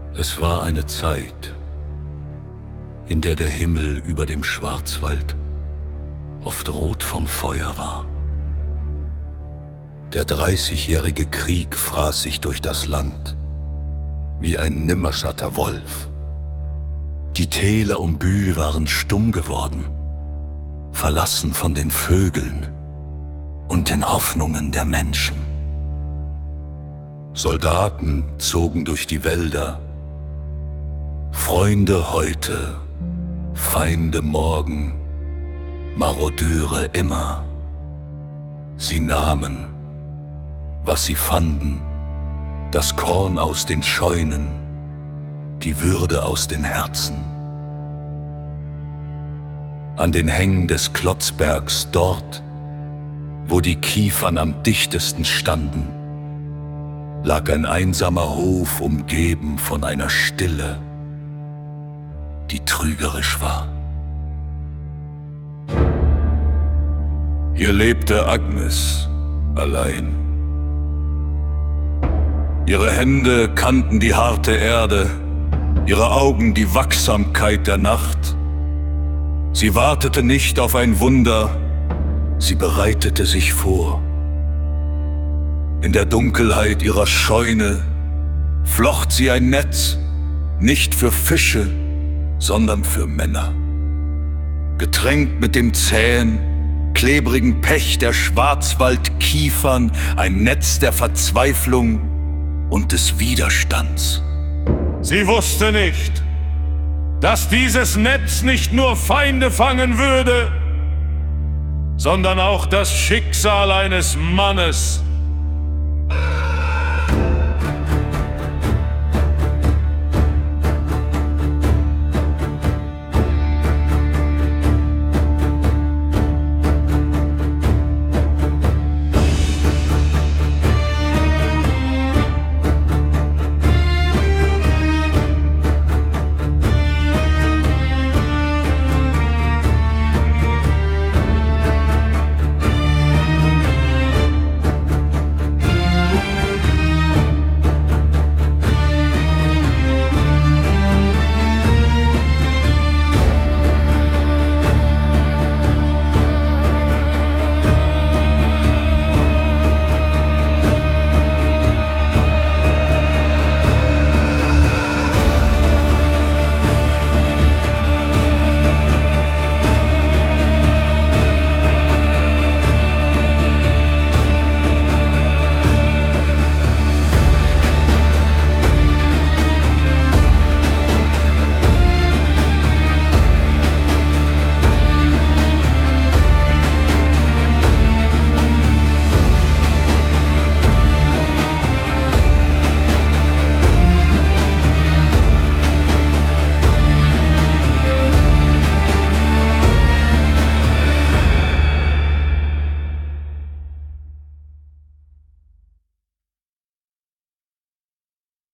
Es war eine Zeit, in der der Himmel über dem Schwarzwald oft rot vom Feuer war. Der 30-jährige Krieg fraß sich durch das Land wie ein nimmersatter Wolf. Die Täler um Bühl waren stumm geworden, verlassen von den Vögeln und den Hoffnungen der Menschen. Soldaten zogen durch die Wälder, Freunde heute, Feinde morgen, Marodeure immer. Sie nahmen, was sie fanden, das Korn aus den Scheunen, die Würde aus den Herzen. An den Hängen des Klotzbergs dort, wo die Kiefern am dichtesten standen, lag ein einsamer Hof umgeben von einer Stille, die trügerisch war. Hier lebte Agnes allein. Ihre Hände kannten die harte Erde, ihre Augen die Wachsamkeit der Nacht. Sie wartete nicht auf ein Wunder, sie bereitete sich vor. In der Dunkelheit ihrer Scheune flocht sie ein Netz, nicht für Fische, sondern für Männer. Getränkt mit dem zähen, klebrigen Pech der Schwarzwaldkiefern, ein Netz der Verzweiflung und des Widerstands. Sie wusste nicht, dass dieses Netz nicht nur Feinde fangen würde, sondern auch das Schicksal eines Mannes.